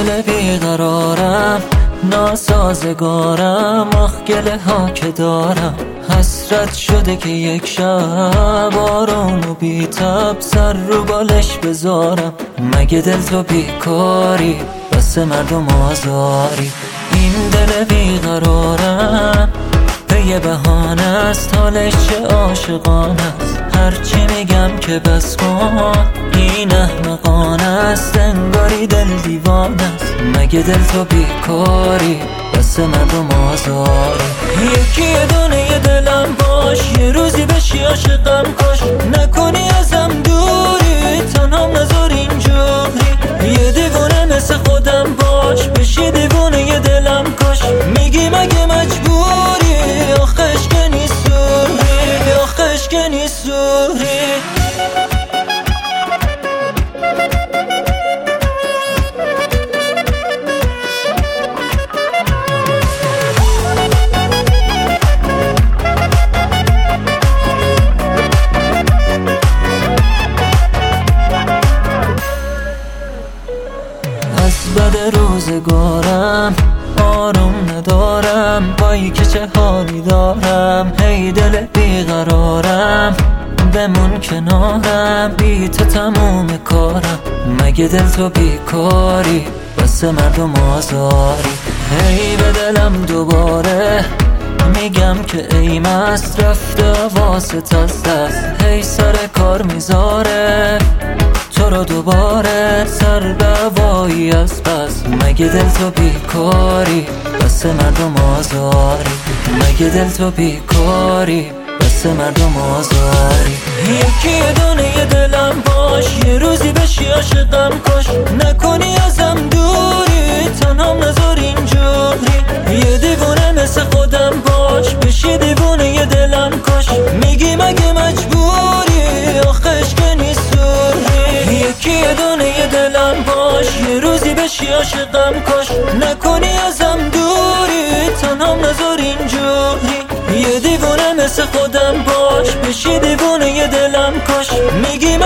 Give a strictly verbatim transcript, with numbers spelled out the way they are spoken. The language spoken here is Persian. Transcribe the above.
دل بیقرارم، ناسازگارم، آخ گله ها که دارم. حسرت شده که یک شب آروم و بی تب سر رو بالش بذارم. مگه دل تو بیکاری بس مردم آزاری؟ این دل بیقرارم یه بهانه است، حالش چه عاشقانه است. هرچی میگم که بس کن این احمقانه است، انگاری دل دیوانه است. مگه دل تو بیکاری بس مردم آزاری؟ یکی یه دونه یه دلم باش، یه روزی بشی عاشقم کاش. نکنی ازم دوری تنهام نذار اینجوری، یه دیوونه مثل خودم باش، بشی دیوونه یه دلم کاش. میگی مگه مجبوری؟ آخش که نیست سوری، آخش که نیست سوری. از بد روزگارم آروم ندارم، وای که چه حالی دارم. هی دل بیقرارم بمون کنارم، بی تو تموم کارم. مگه دل تو بیکاری بس مردم آزاری؟ هی به دلم دوباره میگم که ای مست رفته واسط از دست. هی سر کار میذاره تو رو دوباره سر دوایی از پس. مگه دل تو بیکاری بس مردم آزاری؟ مگه دل تو بیکاری بس مردم آزاری؟ یکی یه دونه یه دلم باش، یه روزی بشی عاشقم کاش. نکنی ازم دوری تنهام نذار اینجوری، یه دیوونه مثل خودم باش، بشی دیوونه یه دلم کاش. میگی مگه مجبوری؟ آخش که نیست سوری. یکی یه دونه یه دلم باش، یه روزی بشی عاشقم کاش. نکنی ازم دوری تنهام نذار اینجوری، یه دیوونه مثل خودم باش، بشی دیوونه یه دلم کاش. میگی